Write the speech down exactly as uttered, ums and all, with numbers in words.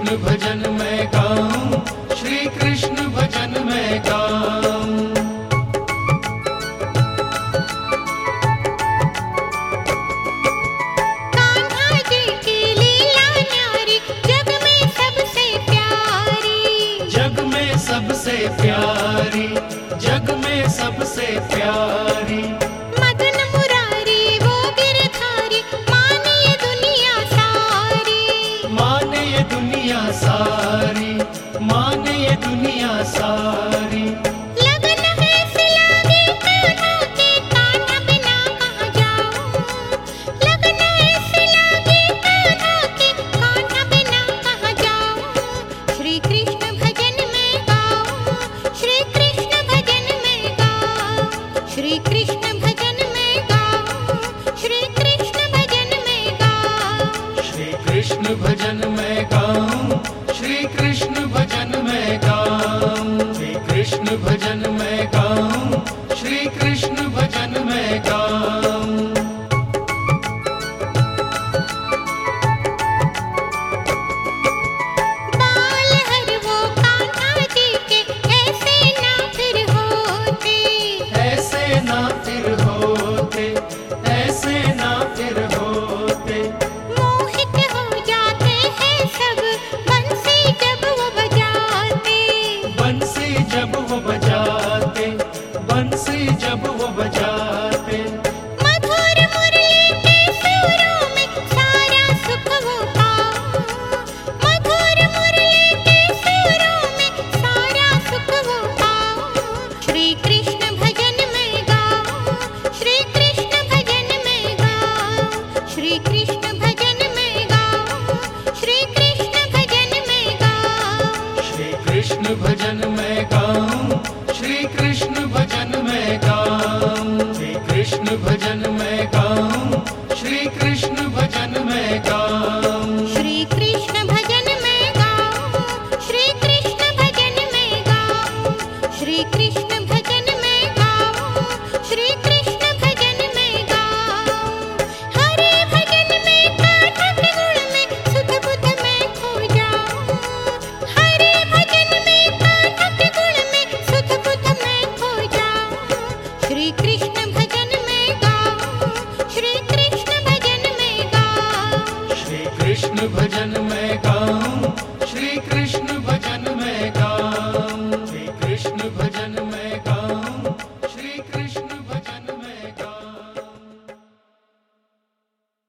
कृष्ण भजन मैं गाऊं, श्री कृष्ण भजन मैं गाऊं। कान्हा जी की लीला न्यारी, जग में सबसे प्यारी, जग में सबसे प्यारी, जग में सबसे प्यारी। मदन मुरारी वो गिरधारी, माने ये दुनिया सारी, माने ये दुनिया सारी, माने ये दुनिया सारी। लगन है सिलागी कान्हा के, कान्हा बिना कहाँ जाऊं। लगन है सिलागी कान्हा के, कान्हा बिना कहाँ जाऊं। श्री कृष्ण भजन में गाऊं, श्री कृष्ण भजन में गाऊं, श्री कृष्ण भजन में गाऊं, श्री कृष्ण भजन में गाऊं। श्री कृष्ण भजन मैं गाऊं, श्री कृष्ण भजन मैं गाऊं। श्री कृष्ण भजन मैं गाऊं, श्री कृष्ण भजन मैं गाऊं। बाल हर वो कान्हा जी के, ऐसे ना फिर होते, ऐसे ना फिर होते, ऐसे ना फिर होते। मोहित हो जाते हैं सब, बंसी जब वो बजाते, बंसी जब वो बजाते, बंसी जब वो बजाते। मधुर मुरली के सुरों में सारा सुख वो पाऊं। मधुर मुरली के सुरों में सारा सुख वो पाऊं। श्री कृष्ण भजन में गाऊं, श्री कृष्ण भजन में गाऊं, श्री कृष्ण भजन में गाऊं, श्री कृष्ण भजन में गाऊं। श्री कृष्ण भजन मैं गाऊं, श्री कृष्ण भजन मैं गाऊं। श्री कृष्ण भजन मैं गाऊं, श्री कृष्ण भजन मैं गाऊं। श्री कृष्ण भजन में गाऊं, श्री कृष्ण भजन में गाऊं, श्री कृष्ण भजन में गाऊं, श्री कृष्ण भजन में गाऊं। हरे भजन में कान्हा के गुण में सुध बुध मैं खो जाऊं। हरे भजन में कान्हा के गुण में सुध बुध मैं खो जाऊं। श्री कृष्ण भजन में गाऊं, श्री कृष्ण भजन में गाऊं। श्री कृष्ण भजन